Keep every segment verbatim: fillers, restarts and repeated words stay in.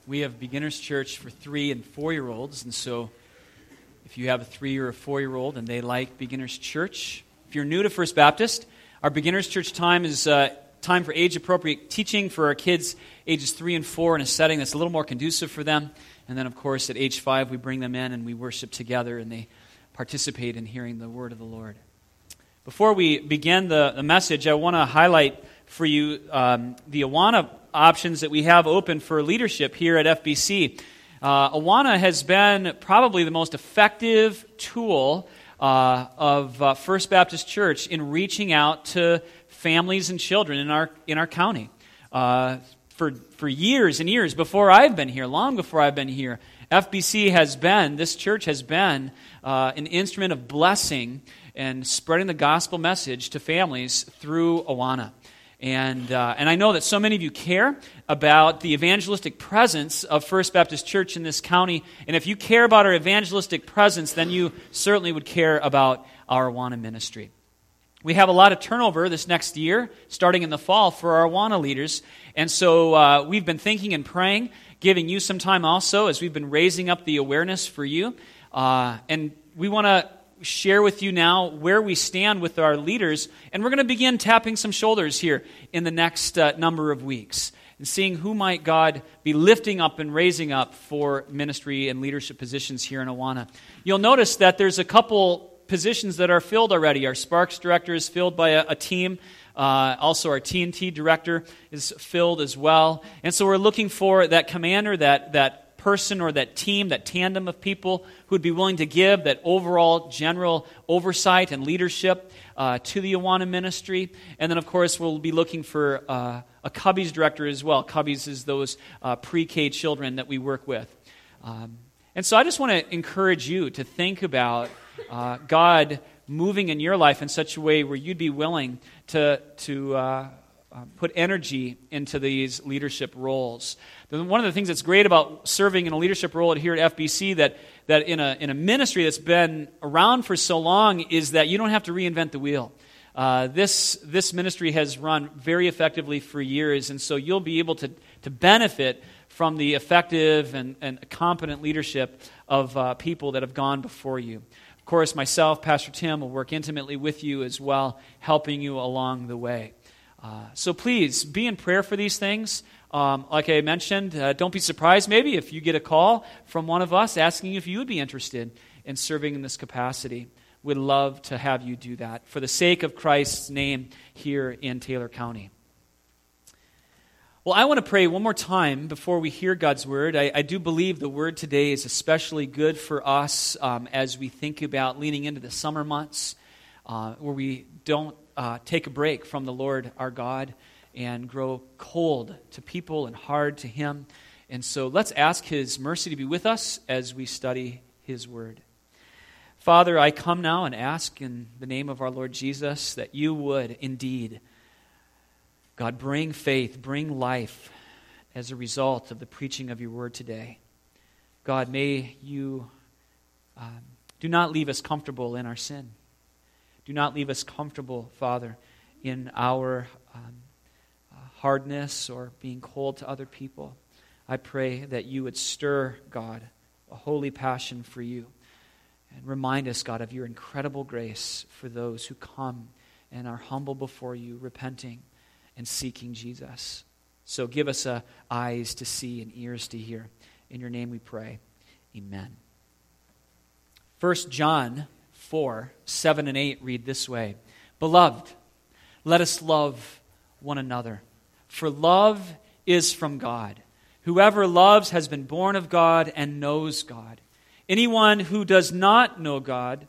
We have Beginners Church for three and four-year-olds, and so if you have a three or a four-year-old and they like Beginners Church, if you're new to First Baptist, our Beginners Church time is uh, time for age-appropriate teaching for our kids ages three and four in a setting that's a little more conducive for them. And then, of course, at age five, we bring them in and we worship together and they participate in hearing the word of the Lord. Before we begin the, the message, I want to highlight for you um, the Awana options that we have open for leadership here at F B C. Uh, Awana has been probably the most effective tool uh, of uh, First Baptist Church in reaching out to families and children in our in our county. Uh, for for years and years before I've been here, long before I've been here, F B C has been, this church has been uh, an instrument of blessing and spreading the gospel message to families through Awana. And uh, and I know that so many of you care about the evangelistic presence of First Baptist Church in this county. And if you care about our evangelistic presence, then you certainly would care about our Awana ministry. We have a lot of turnover this next year, starting in the fall, for our Awana leaders. And so uh, we've been thinking and praying, giving you some time also as we've been raising up the awareness for you. Uh, and we want to share with you now where we stand with our leaders, and we're going to begin tapping some shoulders here in the next uh, number of weeks and seeing who might God be lifting up and raising up for ministry and leadership positions here in Awana. You'll notice that there's a couple positions that are filled already. Our Sparks director is filled by a, a team. Uh, also, our T N T director is filled as well. And so we're looking for that commander, that that person or that team, that tandem of people who would be willing to give that overall general oversight and leadership uh, to the Awana ministry. And then, of course, we'll be looking for uh, a Cubbies director as well. Cubbies is those uh, pre-K children that we work with. Um, and so I just want to encourage you to think about uh, God moving in your life in such a way where you'd be willing to to uh, uh, put energy into these leadership roles. One of the things that's great about serving in a leadership role here at F B C that that in a in a ministry that's been around for so long is that you don't have to reinvent the wheel. Uh, this this ministry has run very effectively for years, and so you'll be able to to benefit from the effective and, and competent leadership of uh, people that have gone before you. Of course, myself, Pastor Tim, will work intimately with you as well, helping you along the way. Uh, so please, be in prayer for these things. Um, like I mentioned, uh, don't be surprised maybe if you get a call from one of us asking if you would be interested in serving in this capacity. We'd love to have you do that for the sake of Christ's name here in Taylor County. Well, I want to pray one more time before we hear God's word. I, I do believe the word today is especially good for us um, as we think about leaning into the summer months uh, where we don't uh, take a break from the Lord our God and grow cold to people and hard to Him. And so let's ask His mercy to be with us as we study His word. Father, I come now and ask in the name of our Lord Jesus that you would indeed, God, bring faith, bring life as a result of the preaching of your word today. God, may you um, do not leave us comfortable in our sin. Do not leave us comfortable, Father, in our um, hardness or being cold to other people. I pray that you would stir, God, a holy passion for you and remind us, God, of your incredible grace for those who come and are humble before you, repenting and seeking Jesus. So give us uh, eyes to see and ears to hear. In your name we pray. Amen. First John four, seven and eight read this way. Beloved, let us love one another. For love is from God. Whoever loves has been born of God and knows God. Anyone who does not know God,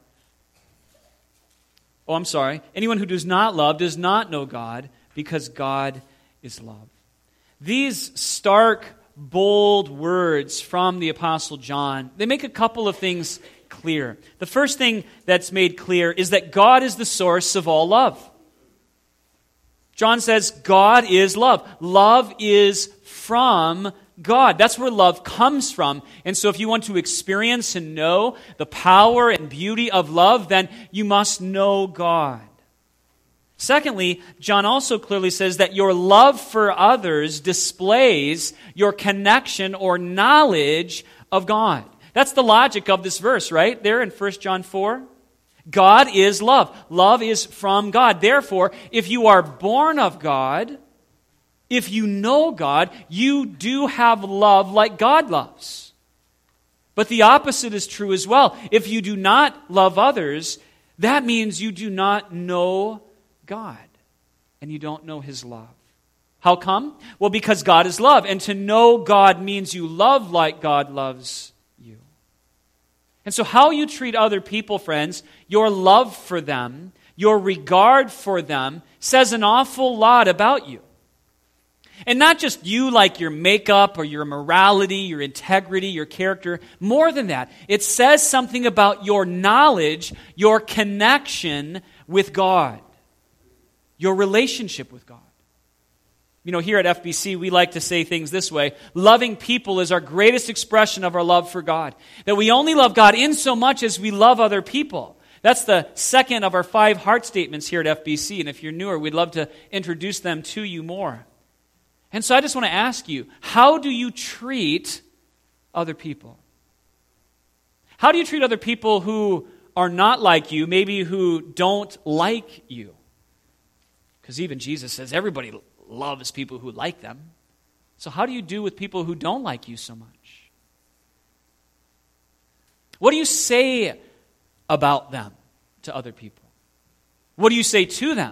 oh, I'm sorry, anyone who does not love does not know God, because God is love. These stark, bold words from the Apostle John, they make a couple of things clear. The first thing that's made clear is that God is the source of all love. John says God is love. Love is from God. That's where love comes from. And so if you want to experience and know the power and beauty of love, then you must know God. Secondly, John also clearly says that your love for others displays your connection or knowledge of God. That's the logic of this verse, right? There in First John four. God is love. Love is from God. Therefore, if you are born of God, if you know God, you do have love like God loves. But the opposite is true as well. If you do not love others, that means you do not know God, and you don't know His love. How come? Well, because God is love, and to know God means you love like God loves you. And so how you treat other people, friends, your love for them, your regard for them, says an awful lot about you. And not just you like your makeup or your morality, your integrity, your character. More than that, it says something about your knowledge, your connection with God. Your relationship with God. You know, here at F B C, we like to say things this way. Loving people is our greatest expression of our love for God. That we only love God in so much as we love other people. That's the second of our five heart statements here at F B C. And if you're newer, we'd love to introduce them to you more. And so I just want to ask you, how do you treat other people? How do you treat other people who are not like you, maybe who don't like you? Because even Jesus says everybody loves people who like them. So how do you do with people who don't like you so much? What do you say about them to other people? What do you say to them?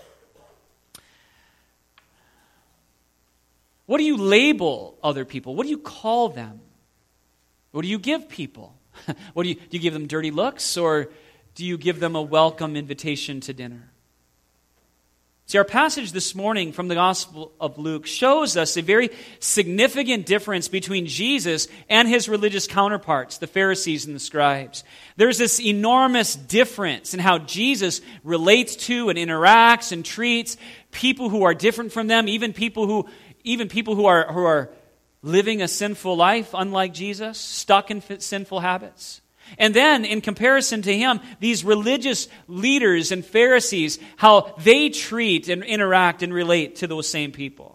What do you label other people? What do you call them? What do you give people? What do you, do you give them dirty looks, or do you give them a welcome invitation to dinner? See, our passage this morning from the Gospel of Luke shows us a very significant difference between Jesus and his religious counterparts, the Pharisees and the scribes. There's this enormous difference in how Jesus relates to and interacts and treats people who are different from them, even people who, even people who are who are living a sinful life, unlike Jesus, stuck in sinful habits. And then, in comparison to him, these religious leaders and Pharisees, how they treat and interact and relate to those same people.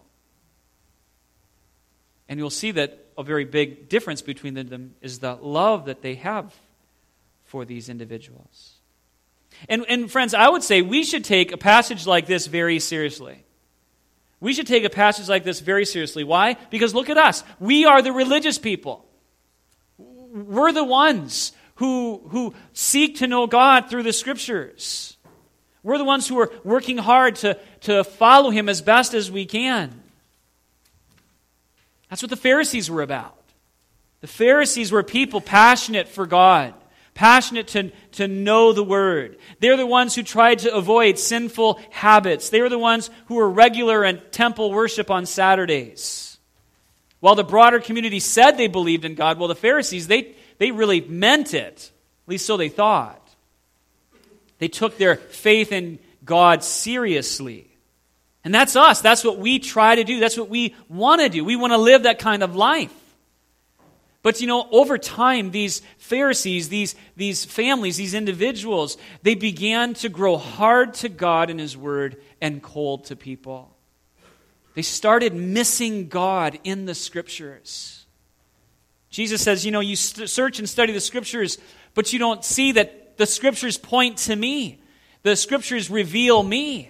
And you'll see that a very big difference between them is the love that they have for these individuals. And, and friends, I would say we should take a passage like this very seriously. We should take a passage like this very seriously. Why? Because look at us. We are the religious people. We're the ones who, who seek to know God through the Scriptures. We're the ones who are working hard to, to follow Him as best as we can. That's what the Pharisees were about. The Pharisees were people passionate for God, passionate to, to know the Word. They're the ones who tried to avoid sinful habits. They were the ones who were regular in temple worship on Saturdays. While the broader community said they believed in God, well, the Pharisees, they, they really meant it. At least so they thought. They took their faith in God seriously. And that's us. That's what we try to do. That's what we want to do. We want to live that kind of life. But you know, over time, these Pharisees, these, these families, these individuals, they began to grow hard to God and His Word and cold to people. They started missing God in the Scriptures. Jesus says, you know, you st- search and study the Scriptures, but you don't see that the Scriptures point to me. The Scriptures reveal me.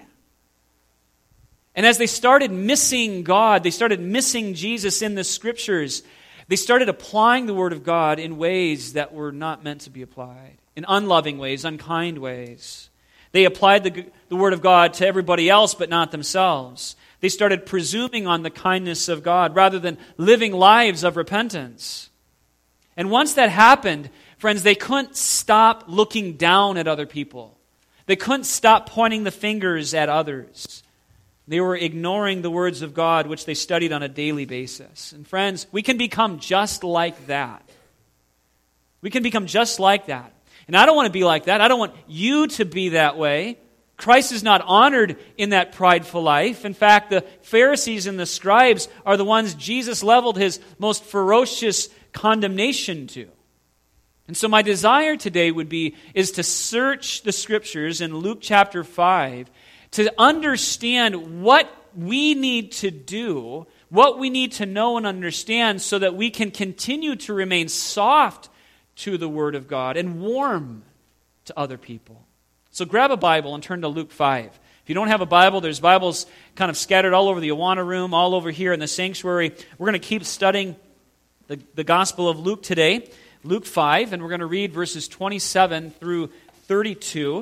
And as they started missing God, they started missing Jesus in the Scriptures, they started applying the Word of God in ways that were not meant to be applied, in unloving ways, unkind ways. They applied the, the Word of God to everybody else, but not themselves. They started presuming on the kindness of God rather than living lives of repentance. And once that happened, friends, they couldn't stop looking down at other people. They couldn't stop pointing the fingers at others. They were ignoring the words of God, which they studied on a daily basis. And friends, we can become just like that. We can become just like that. And I don't want to be like that. I don't want you to be that way. Christ is not honored in that prideful life. In fact, the Pharisees and the scribes are the ones Jesus leveled His most ferocious condemnation to. And so my desire today would be, is to search the Scriptures in Luke chapter five to understand what we need to do, what we need to know and understand so that we can continue to remain soft to the Word of God and warm to other people. So grab a Bible and turn to Luke five. If you don't have a Bible, there's Bibles kind of scattered all over the Awana room, all over here in the sanctuary. We're going to keep studying the, the Gospel of Luke today, Luke five, and we're going to read verses twenty-seven through thirty-two.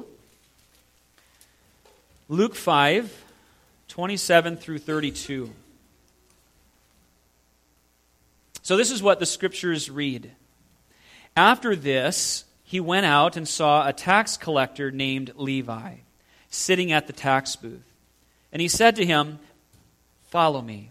Luke five, twenty-seven through thirty-two. So this is what the Scriptures read. After this, he went out and saw a tax collector named Levi sitting at the tax booth. And he said to him, "Follow me."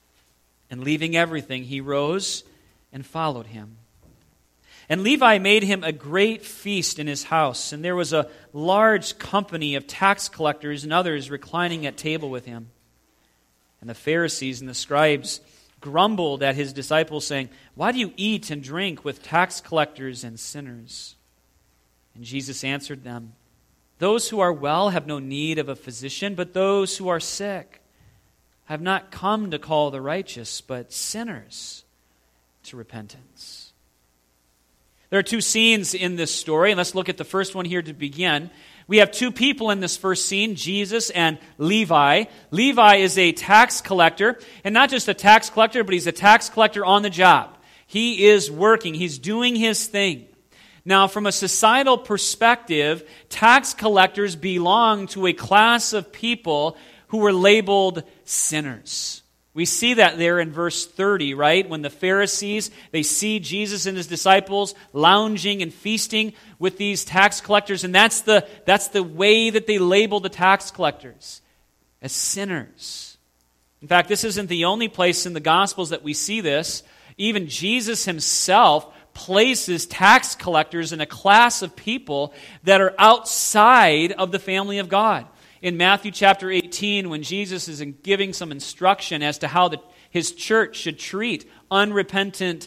And leaving everything, he rose and followed him. And Levi made him a great feast in his house, and there was a large company of tax collectors and others reclining at table with him. And the Pharisees and the scribes grumbled at his disciples, saying, "Why do you eat and drink with tax collectors and sinners?" And Jesus answered them, "Those who are well have no need of a physician, but those who are sick. I have not come to call the righteous, but sinners to repentance." There are two scenes in this story, and let's look at the first one here to begin. We have two people in this first scene, Jesus and Levi. Levi is a tax collector, and not just a tax collector, but he's a tax collector on the job. He is working. He's doing his thing. Now, from a societal perspective, tax collectors belong to a class of people who were labeled sinners. We see that there in verse thirty, right? When the Pharisees, they see Jesus and his disciples lounging and feasting with these tax collectors, and that's the, that's the way that they label the tax collectors, as sinners. In fact, this isn't the only place in the Gospels that we see this. Even Jesus himself places tax collectors in a class of people that are outside of the family of God. In Matthew chapter eighteen, when Jesus is giving some instruction as to how the, his church should treat unrepentant,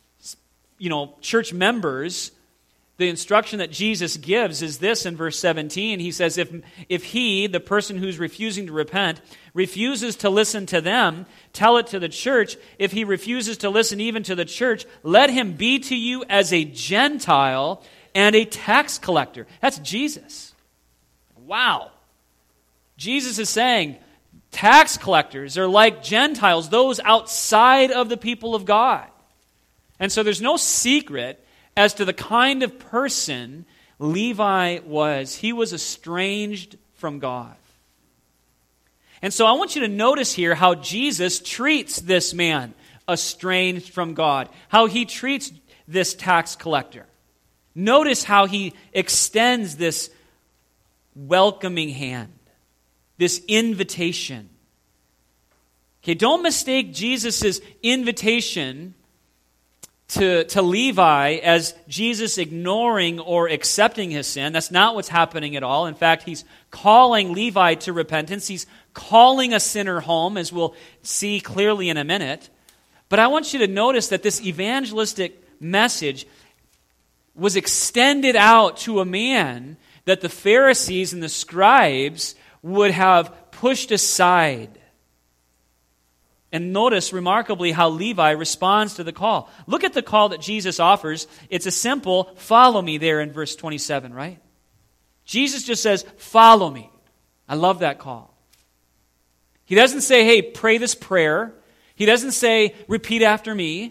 you know, church members, the instruction that Jesus gives is this in verse seventeen. He says, if, if he, the person who's refusing to repent, refuses to listen to them, tell it to the church. If he refuses to listen even to the church, let him be to you as a Gentile and a tax collector. That's Jesus. Wow. Jesus is saying tax collectors are like Gentiles, those outside of the people of God. And so there's no secret as to the kind of person Levi was. He was estranged from God. And so I want you to notice here how Jesus treats this man estranged from God, how he treats this tax collector. Notice how he extends this welcoming hand, this invitation. Okay, don't mistake Jesus' invitation to, to Levi as Jesus ignoring or accepting his sin. That's not what's happening at all. In fact, he's calling Levi to repentance. He's calling a sinner home, as we'll see clearly in a minute. But I want you to notice that this evangelistic message was extended out to a man that the Pharisees and the scribes would have pushed aside. And notice remarkably how Levi responds to the call. Look at the call that Jesus offers. It's a simple follow me there in verse twenty-seven, right? Jesus just says, follow me. I love that call. He doesn't say, hey, pray this prayer. He doesn't say, repeat after me.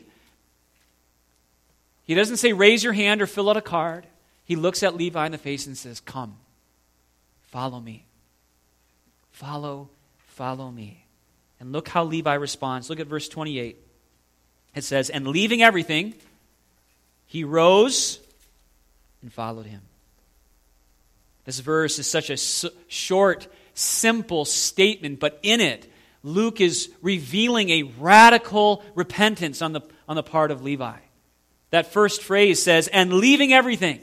He doesn't say, raise your hand or fill out a card. He looks at Levi in the face and says, come, follow me. Follow, follow me. And look how Levi responds. Look at verse twenty-eight. It says, and leaving everything, he rose and followed him. This verse is such a short, simple statement, but in it, Luke is revealing a radical repentance on the, on the part of Levi. That first phrase says, and leaving everything.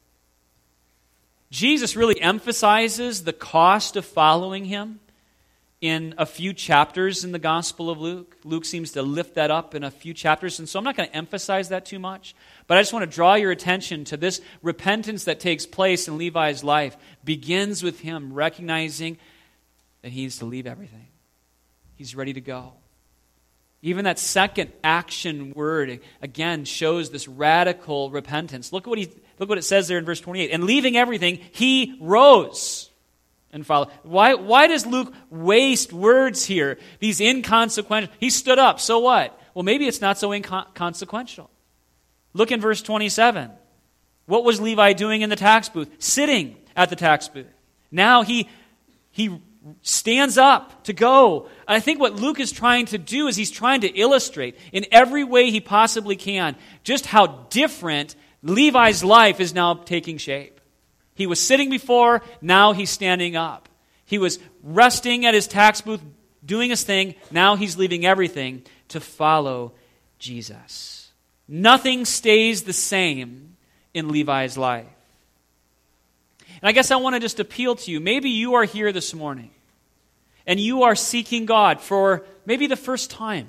Jesus really emphasizes the cost of following him. in a few chapters in the Gospel of Luke. Luke seems to lift that up in a few chapters, and so I'm not going to emphasize that too much. But I just want to draw your attention to this repentance that takes place in Levi's life. Begins with him recognizing that he needs to leave everything. He's ready to go. Even that second action word, again, shows this radical repentance. Look at what he, look what it says there in verse twenty-eight. And leaving everything, he rose and followed. Why, why does Luke waste words here? These inconsequential. He stood up, so what? Well, maybe it's not so inconsequential. Look in verse twenty-seven. What was Levi doing in the tax booth? Sitting at the tax booth. Now he, he stands up to go. And I think what Luke is trying to do is he's trying to illustrate in every way he possibly can just how different Levi's life is now taking shape. He was sitting before, now he's standing up. He was resting at his tax booth, doing his thing, now he's leaving everything to follow Jesus. Nothing stays the same in Levi's life. And I guess I want to just appeal to you. Maybe you are here this morning and you are seeking God for maybe the first time.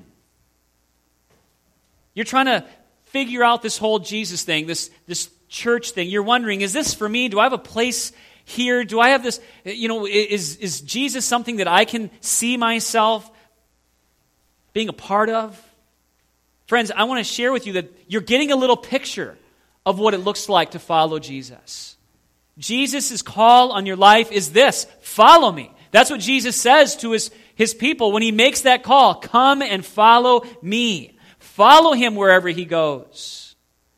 You're trying to figure out this whole Jesus thing, this, this church thing. You're wondering, is this for me? Do I have a place here? Do I have this, you know, is, is Jesus something that I can see myself being a part of? Friends, I want to share with you that you're getting a little picture of what it looks like to follow Jesus. Jesus' call on your life is this: follow me. That's what Jesus says to his, his people when he makes that call. Come and follow me. Follow him wherever he goes.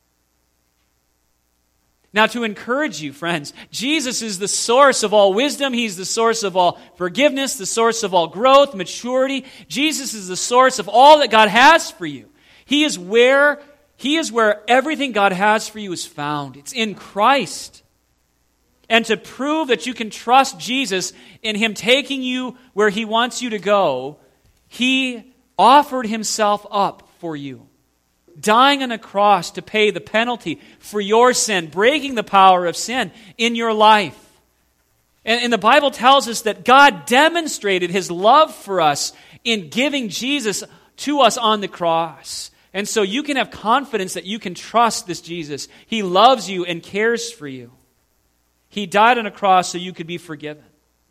Now, to encourage you, friends, Jesus is the source of all wisdom. He's the source of all forgiveness, the source of all growth, maturity. Jesus is the source of all that God has for you. He is where, he is where everything God has for you is found. It's in Christ. And to prove that you can trust Jesus in him taking you where he wants you to go, he offered himself up for you, dying on a cross to pay the penalty for your sin, breaking the power of sin in your life. And, and the Bible tells us that God demonstrated his love for us in giving Jesus to us on the cross. And so you can have confidence that you can trust this Jesus. He loves you and cares for you. He died on a cross so you could be forgiven.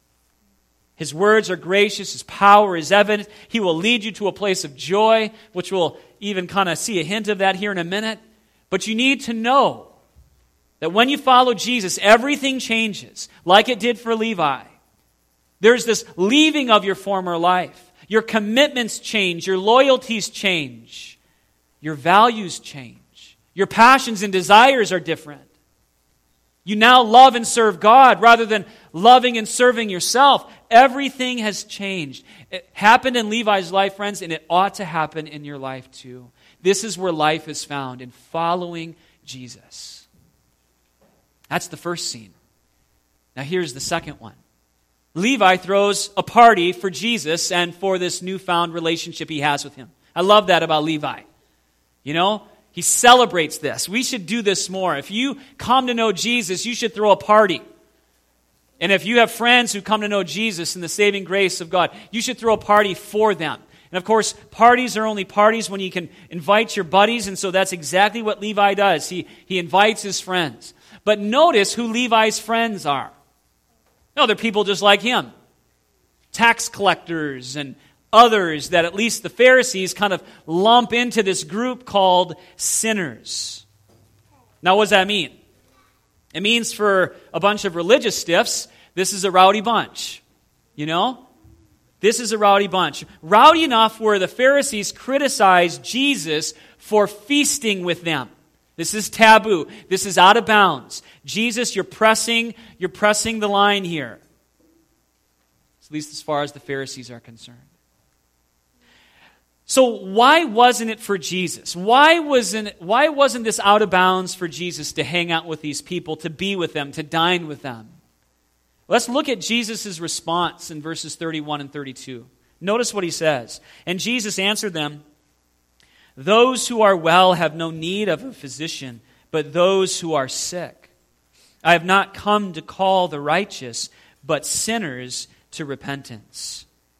His words are gracious. His power is evident. He will lead you to a place of joy, which we'll even kind of see a hint of that here in a minute. But you need to know that when you follow Jesus, everything changes, like it did for Levi. There's this leaving of your former life. Your commitments change. Your loyalties change. Your values change. Your passions and desires are different. You now love and serve God rather than loving and serving yourself. Everything has changed. It happened in Levi's life, friends, and it ought to happen in your life too. This is where life is found, in following Jesus. That's the first scene. Now here's the second one. Levi throws a party for Jesus and for this newfound relationship he has with him. I love that about Levi. You know, he celebrates this. We should do this more. If you come to know Jesus, you should throw a party. And if you have friends who come to know Jesus and the saving grace of God, you should throw a party for them. And of course, parties are only parties when you can invite your buddies, and so that's exactly what Levi does. He, he invites his friends. But notice who Levi's friends are. No, they're people just like him. Tax collectors and others that at least the Pharisees kind of lump into this group called sinners. Now, what does that mean? It means for a bunch of religious stiffs, this is a rowdy bunch. You know? This is a rowdy bunch. Rowdy enough where the Pharisees criticized Jesus for feasting with them. This is taboo. This is out of bounds. Jesus, you're pressing, you're pressing the line here. At least as far as the Pharisees are concerned. So why wasn't it for Jesus? Why wasn't, why wasn't this out of bounds for Jesus to hang out with these people, to be with them, to dine with them? Let's look at Jesus' response in verses thirty-one and thirty-two. Notice what he says. And Jesus answered them, "Those who are well have no need of a physician, but those who are sick. I have not come to call the righteous, but sinners to repentance."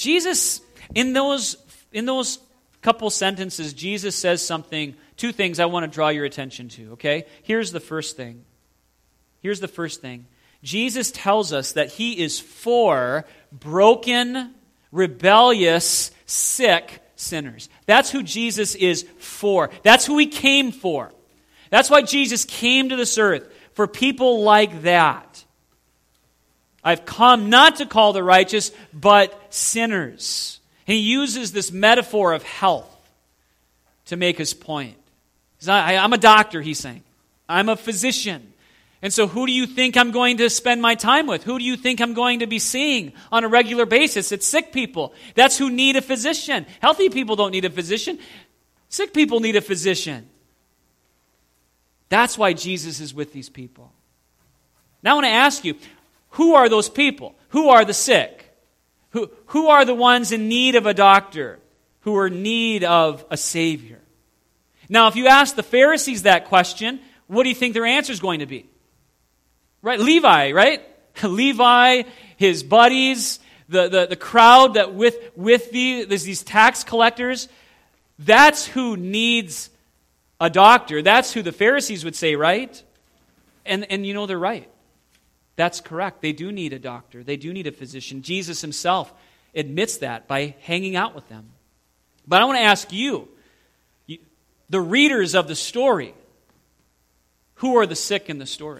Jesus, in those, in those couple sentences, Jesus says something, two things I want to draw your attention to, okay? Here's the first thing. Here's the first thing. Jesus tells us that he is for broken, rebellious, sick sinners. That's who Jesus is for. That's who he came for. That's why Jesus came to this earth, for people like that. I've come not to call the righteous, but sinners. He uses this metaphor of health to make his point. He's not, I, I'm a doctor, he's saying. I'm a physician. And so who do you think I'm going to spend my time with? Who do you think I'm going to be seeing on a regular basis? It's sick people. That's who need a physician. Healthy people don't need a physician. Sick people need a physician. That's why Jesus is with these people. Now I want to ask you, who are those people? Who are the sick? Who, who are the ones in need of a doctor? Who are in need of a Savior? Now, if you ask the Pharisees that question, what do you think their answer is going to be? Right? Levi, right? Levi, his buddies, the, the, the crowd that with, with the, there's these tax collectors, that's who needs a doctor. That's who the Pharisees would say, right? And, and you know, they're right. That's correct. They do need a doctor. They do need a physician. Jesus himself admits that by hanging out with them. But I want to ask you, you the readers of the story, who are the sick in the story?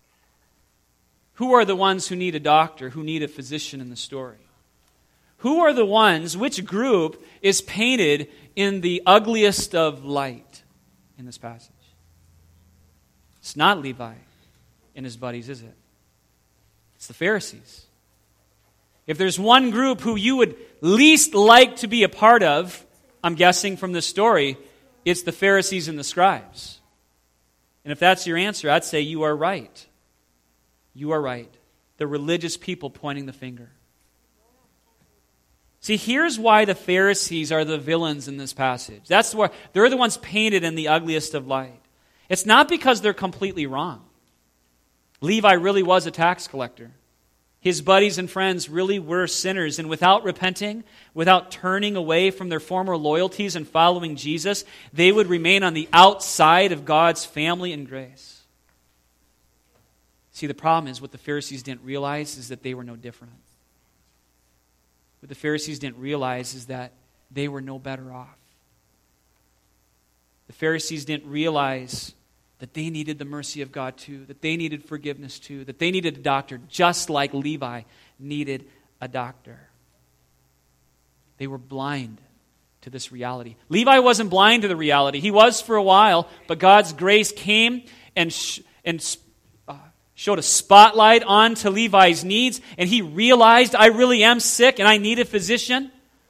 Who are the ones who need a doctor, who need a physician in the story? Who are the ones, which group is painted in the ugliest of light in this passage? It's not Levi and his buddies, is it? It's the Pharisees. If there's one group who you would least like to be a part of, I'm guessing from this story, it's the Pharisees and the scribes. And if that's your answer, I'd say you are right. You are right. The religious people pointing the finger. See, here's why the Pharisees are the villains in this passage. That's why they're the ones painted in the ugliest of light. It's not because they're completely wrong. Levi really was a tax collector. His buddies and friends really were sinners, and without repenting, without turning away from their former loyalties and following Jesus, they would remain on the outside of God's family and grace. See, the problem is what the Pharisees didn't realize is that they were no different. What the Pharisees didn't realize is that they were no better off. The Pharisees didn't realize that they needed the mercy of God too, that they needed forgiveness too, that they needed a doctor just like Levi needed a doctor. They were blind to this reality. Levi wasn't blind to the reality. He was for a while, but God's grace came and sh- and uh, showed a spotlight onto Levi's needs, and he realized, I really am sick and I need a physician.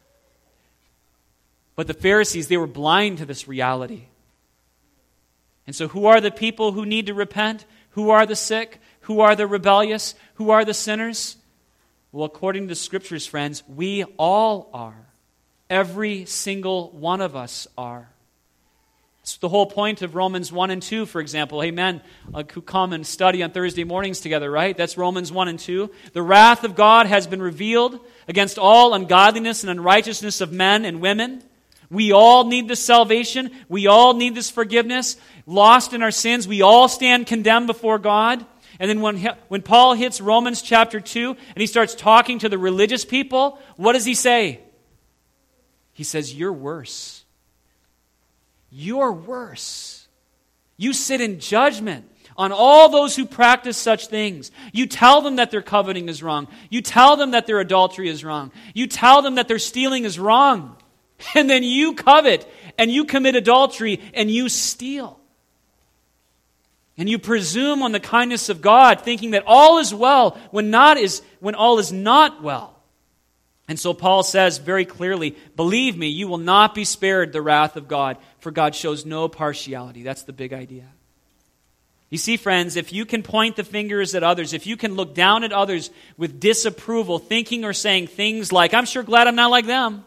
But the Pharisees, they were blind to this reality. And so who are the people who need to repent? Who are the sick? Who are the rebellious? Who are the sinners? Well, according to the Scriptures, friends, we all are. Every single one of us are. That's the whole point of Romans one and two, for example. Amen. Uh, who come and study on Thursday mornings together, right? That's Romans one and two. The wrath of God has been revealed against all ungodliness and unrighteousness of men and women. We all need this salvation. We all need this forgiveness. Lost in our sins, we all stand condemned before God. And then when, when Paul hits Romans chapter two and he starts talking to the religious people, what does he say? He says, you're worse. You're worse. You sit in judgment on all those who practice such things. You tell them that their coveting is wrong. You tell them that their adultery is wrong. You tell them that their stealing is wrong. And then you covet and you commit adultery and you steal. And you presume on the kindness of God, thinking that all is well when not is when all is not well. And so Paul says very clearly, believe me, you will not be spared the wrath of God, for God shows no partiality. That's the big idea. You see, friends, if you can point the fingers at others, if you can look down at others with disapproval, thinking or saying things like, I'm sure glad I'm not like them.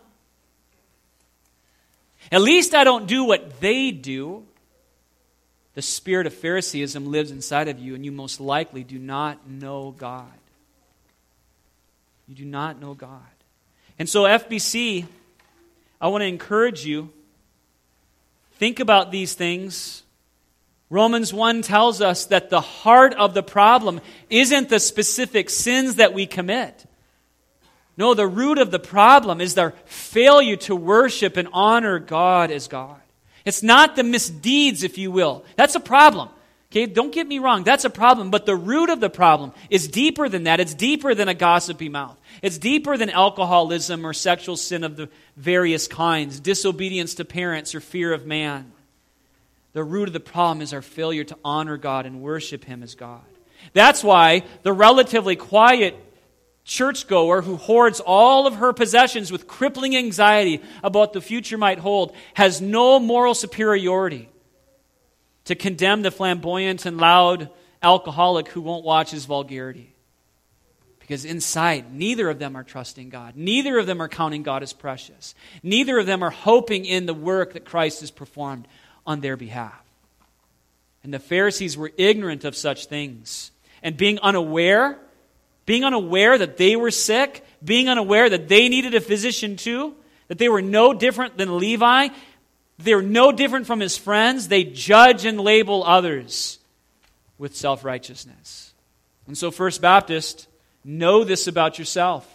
At least I don't do what they do. The spirit of Phariseeism lives inside of you, and you most likely do not know God. You do not know God. And so F B C, I want to encourage you, think about these things. Romans one tells us that the heart of the problem isn't the specific sins that we commit. No, the root of the problem is their failure to worship and honor God as God. It's not the misdeeds, if you will. That's a problem. Okay, don't get me wrong, that's a problem. But the root of the problem is deeper than that. It's deeper than a gossipy mouth. It's deeper than alcoholism or sexual sin of the various kinds, disobedience to parents or fear of man. The root of the problem is our failure to honor God and worship Him as God. That's why the relatively quiet churchgoer who hoards all of her possessions with crippling anxiety about what the future might hold has no moral superiority to condemn the flamboyant and loud alcoholic who won't watch his vulgarity. Because inside, neither of them are trusting God. Neither of them are counting God as precious. Neither of them are hoping in the work that Christ has performed on their behalf. And the Pharisees were ignorant of such things. And being unaware, being unaware that they were sick, being unaware that they needed a physician too, that they were no different than Levi, they were no different from his friends, they judge and label others with self-righteousness. And so First Baptist, know this about yourself.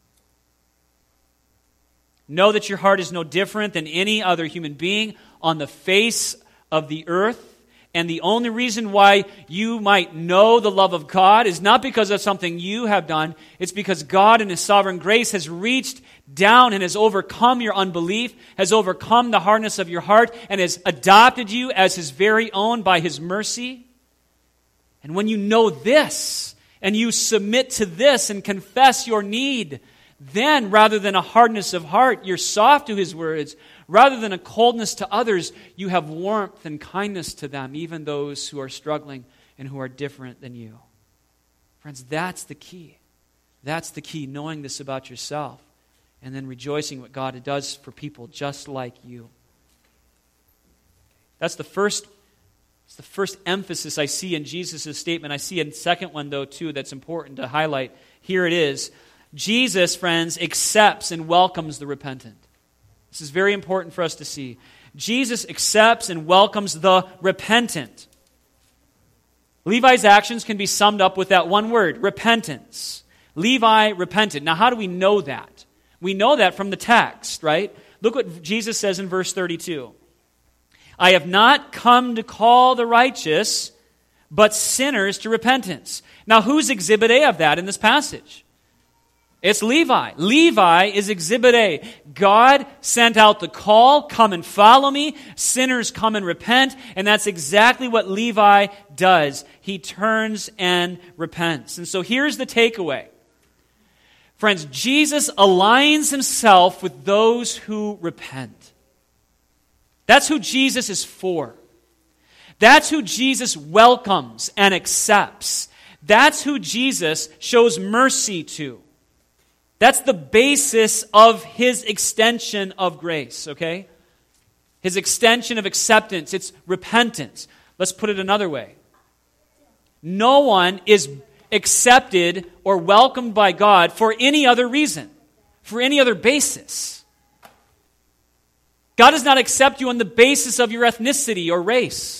Know that your heart is no different than any other human being on the face of the earth. And the only reason why you might know the love of God is not because of something you have done. It's because God in His sovereign grace has reached down and has overcome your unbelief, has overcome the hardness of your heart, and has adopted you as His very own by His mercy. And when you know this, and you submit to this and confess your need, then rather than a hardness of heart, you're soft to His words. Rather than a coldness to others, you have warmth and kindness to them, even those who are struggling and who are different than you. Friends, that's the key. That's the key, knowing this about yourself and then rejoicing what God does for people just like you. That's the first, it's the first emphasis I see in Jesus' statement. I see a second one, though, too, that's important to highlight. Here it is. Jesus, friends, accepts and welcomes the repentant. This is very important for us to see. Jesus accepts and welcomes the repentant. Levi's actions can be summed up with that one word, repentance. Levi repented. Now, how do we know that? We know that from the text, right? Look what Jesus says in verse thirty-two. I have not come to call the righteous, but sinners to repentance. Now, who's exhibit A of that in this passage? It's Levi. Levi is exhibit A. God sent out the call, come and follow me. Sinners come and repent. And that's exactly what Levi does. He turns and repents. And so here's the takeaway. Friends, Jesus aligns Himself with those who repent. That's who Jesus is for. That's who Jesus welcomes and accepts. That's who Jesus shows mercy to. That's the basis of His extension of grace, okay? His extension of acceptance, it's repentance. Let's put it another way. No one is accepted or welcomed by God for any other reason, for any other basis. God does not accept you on the basis of your ethnicity or race.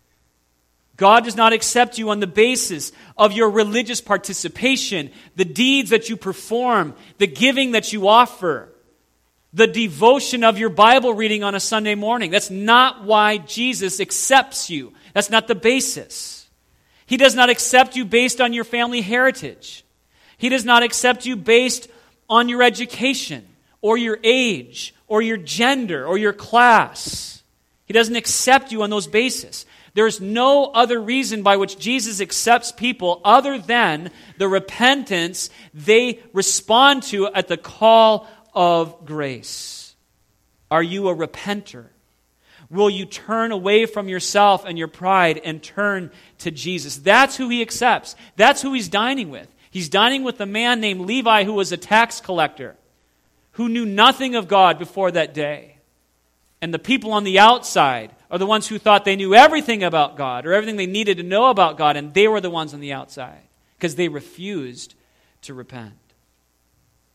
God does not accept you on the basis of your religious participation, the deeds that you perform, the giving that you offer, the devotion of your Bible reading on a Sunday morning. That's not why Jesus accepts you. That's not the basis. He does not accept you based on your family heritage. He does not accept you based on your education or your age or your gender or your class. He doesn't accept you on those bases. There's no other reason by which Jesus accepts people other than the repentance they respond to at the call of grace. Are you a repenter? Will you turn away from yourself and your pride and turn to Jesus? That's who He accepts. That's who He's dining with. He's dining with a man named Levi who was a tax collector, who knew nothing of God before that day. And the people on the outside are the ones who thought they knew everything about God or everything they needed to know about God, and they were the ones on the outside because they refused to repent.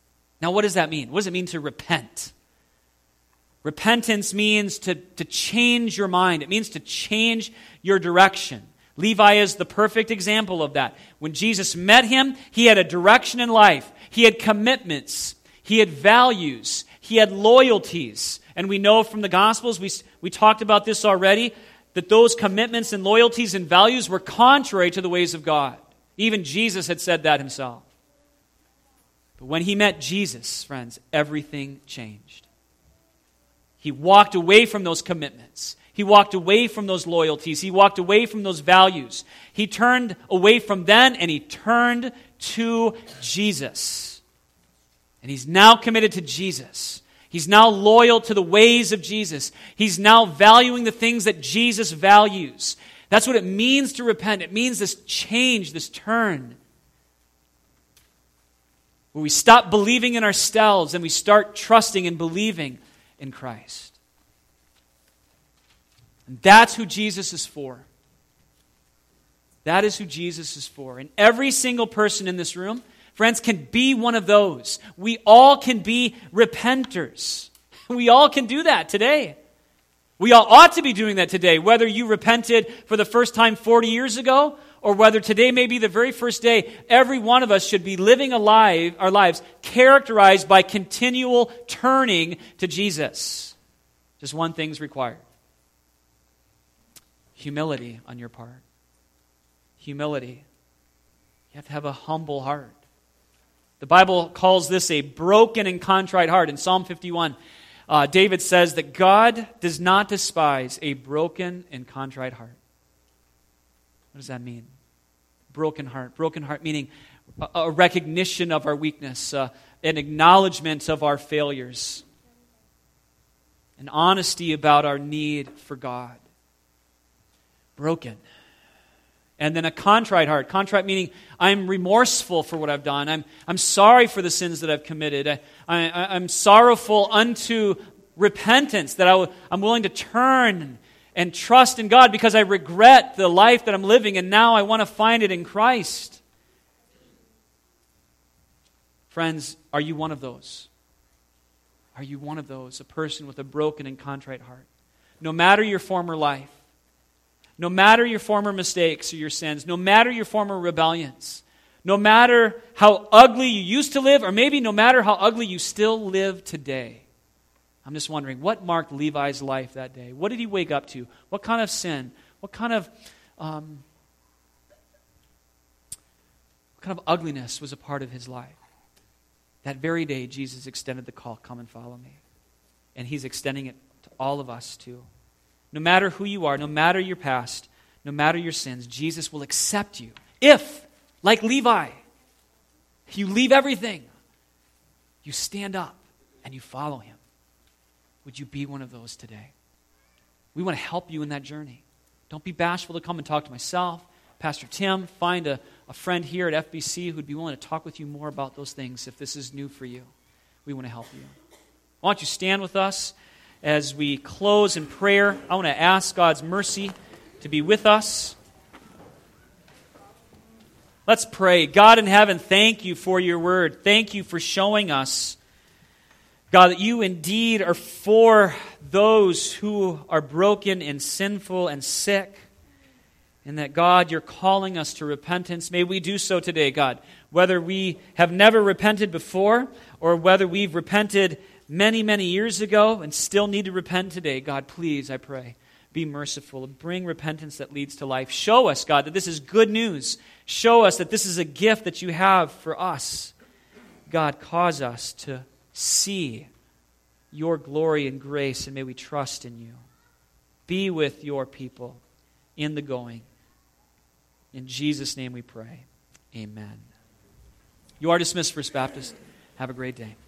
Now, what does that mean? What does it mean to repent? Repentance means to, to change your mind. It means to change your direction. Levi is the perfect example of that. When Jesus met him, he had a direction in life. He had commitments. He had values. He had loyalties. And we know from the Gospels, we, we talked about this already, that those commitments and loyalties and values were contrary to the ways of God. Even Jesus had said that himself. But when he met Jesus, friends, everything changed. He walked away from those commitments. He walked away from those loyalties. He walked away from those values. He turned away from them and he turned to Jesus. And he's now committed to Jesus. He's now loyal to the ways of Jesus. He's now valuing the things that Jesus values. That's what it means to repent. It means this change, this turn. Where we stop believing in ourselves and we start trusting and believing in Christ. And that's who Jesus is for. That is who Jesus is for. And every single person in this room, friends, can be one of those. We all can be repenters. We all can do that today. We all ought to be doing that today, whether you repented for the first time forty years ago or whether today may be the very first day. Every one of us should be living alive, our lives characterized by continual turning to Jesus. Just one thing's required. Humility on your part. Humility. You have to have a humble heart. The Bible calls this a broken and contrite heart. In Psalm fifty-one, uh, David says that God does not despise a broken and contrite heart. What does that mean? Broken heart. Broken heart meaning a, a recognition of our weakness, uh, an acknowledgement of our failures, an honesty about our need for God. Broken. And then a contrite heart. Contrite meaning I'm remorseful for what I've done. I'm, I'm sorry for the sins that I've committed. I, I, I'm sorrowful unto repentance, that I, I'm willing to turn and trust in God because I regret the life that I'm living and now I want to find it in Christ. Friends, are you one of those? Are you one of those? A person with a broken and contrite heart? No matter your former life, no matter your former mistakes or your sins, no matter your former rebellions, no matter how ugly you used to live, or maybe no matter how ugly you still live today. I'm just wondering, what marked Levi's life that day? What did he wake up to? What kind of sin? What kind of um, what kind of ugliness was a part of his life? That very day, Jesus extended the call, come and follow me. And he's extending it to all of us too. No matter who you are, no matter your past, no matter your sins, Jesus will accept you. If, like Levi, you leave everything, you stand up and you follow him. Would you be one of those today? We want to help you in that journey. Don't be bashful to come and talk to myself, Pastor Tim. Find a, a friend here at F B C who'd be willing to talk with you more about those things if this is new for you. We want to help you. Why don't you stand with us as we close in prayer? I want to ask God's mercy to be with us. Let's pray. God in heaven, thank you for your word. Thank you for showing us, God, that you indeed are for those who are broken and sinful and sick, and that, God, you're calling us to repentance. May we do so today, God, whether we have never repented before or whether we've repented many, many years ago and still need to repent today. God, please, I pray, be merciful and bring repentance that leads to life. Show us, God, that this is good news. Show us that this is a gift that you have for us. God, cause us to see your glory and grace, and may we trust in you. Be with your people in the going. In Jesus' name we pray. Amen. You are dismissed, First Baptist. Have a great day.